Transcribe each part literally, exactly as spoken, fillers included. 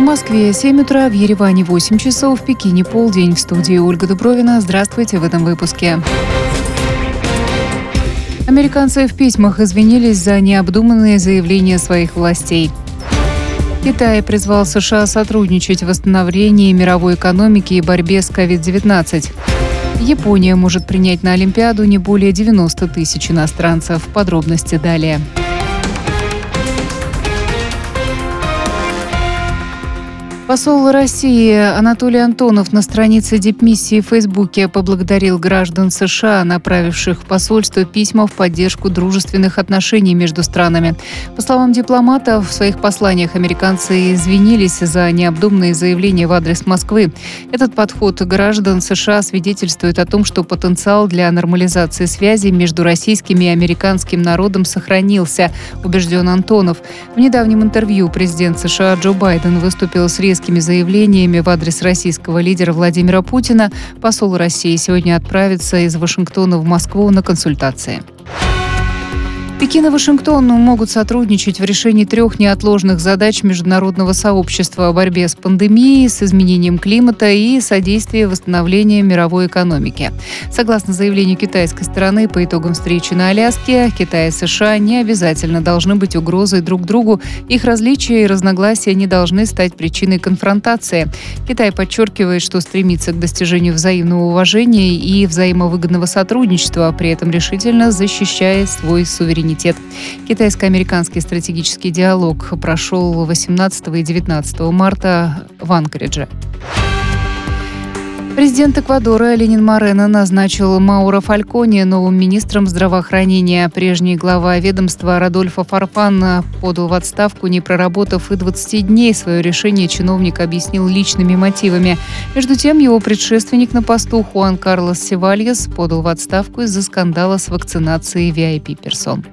В Москве семь утра, в Ереване восемь часов, в Пекине полдень. В студии Ольга Дубровина. Здравствуйте в этом выпуске. Американцы в письмах извинились за необдуманные заявления своих властей. Китай призвал США сотрудничать в восстановлении мировой экономики и борьбе с ковид девятнадцать. Япония может принять на Олимпиаду не более девяноста тысяч иностранцев. Подробности далее. Посол России Анатолий Антонов на странице дипмиссии в Фейсбуке поблагодарил граждан США, направивших в посольство письма в поддержку дружественных отношений между странами. По словам дипломата, в своих посланиях американцы извинились за необдуманные заявления в адрес Москвы. Этот подход граждан США свидетельствует о том, что потенциал для нормализации связи между российским и американским народом сохранился, убежден Антонов. В недавнем интервью президент США Джо Байден выступил с резким заявлениями в адрес российского лидера Владимира Путина. Посол России сегодня отправится из Вашингтона в Москву на консультации. Пекин и Вашингтон могут сотрудничать в решении трех неотложных задач международного сообщества о борьбе с пандемией, с изменением климата и содействии восстановлению мировой экономики. Согласно заявлению китайской стороны, по итогам встречи на Аляске, Китай и США не обязательно должны быть угрозой друг другу. Их различия и разногласия не должны стать причиной конфронтации. Китай подчеркивает, что стремится к достижению взаимного уважения и взаимовыгодного сотрудничества, при этом решительно защищая свой суверенитет. Китайско-американский стратегический диалог прошел восемнадцатого и девятнадцатого марта в Анкоридже. Президент Эквадора Ленин Морено назначил Мауро Фальконе новым министром здравоохранения. Прежний глава ведомства Родольфо Фарфан подал в отставку, не проработав и двадцати дней. Свое решение чиновник объяснил личными мотивами. Между тем, его предшественник на посту Хуан Карлос Севальес подал в отставку из-за скандала с вакцинацией ви ай пи-персон.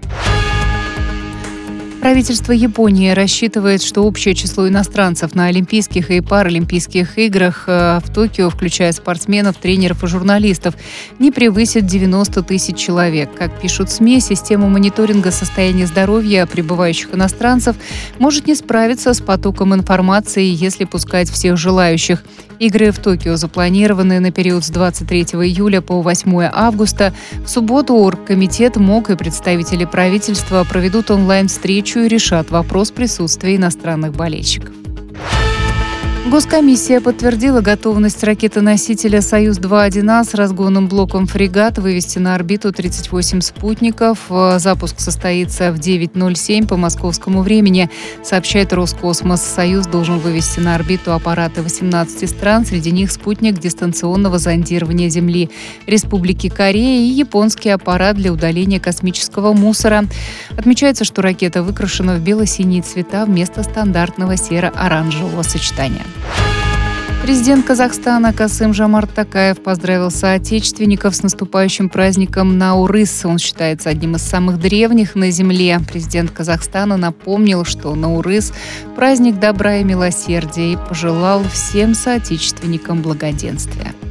Правительство Японии рассчитывает, что общее число иностранцев на Олимпийских и Паралимпийских играх в Токио, включая спортсменов, тренеров и журналистов, не превысит девяносто тысяч человек. Как пишут СМИ, система мониторинга состояния здоровья прибывающих иностранцев может не справиться с потоком информации, если пускать всех желающих. Игры в Токио запланированы на период с двадцать третьего июля по восьмое августа. В субботу Оргкомитет, МОК и представители правительства проведут онлайн-встречу и решат вопрос присутствия иностранных болельщиков. Госкомиссия подтвердила готовность ракеты-носителя «Союз-два один А» с разгонным блоком «Фрегат» вывести на орбиту тридцать восемь спутников. Запуск состоится в девять ноль семь по московскому времени, сообщает Роскосмос. «Союз» должен вывести на орбиту аппараты восемнадцати стран, среди них спутник дистанционного зондирования Земли Республики Корея и японский аппарат для удаления космического мусора. Отмечается, что ракета выкрашена в бело-синие цвета вместо стандартного серо-оранжевого сочетания. Президент Казахстана Касым-Жомарт Токаев поздравил соотечественников с наступающим праздником Наурыз. Он считается одним из самых древних на Земле. Президент Казахстана напомнил, что Наурыз – праздник добра и милосердия, и пожелал всем соотечественникам благоденствия.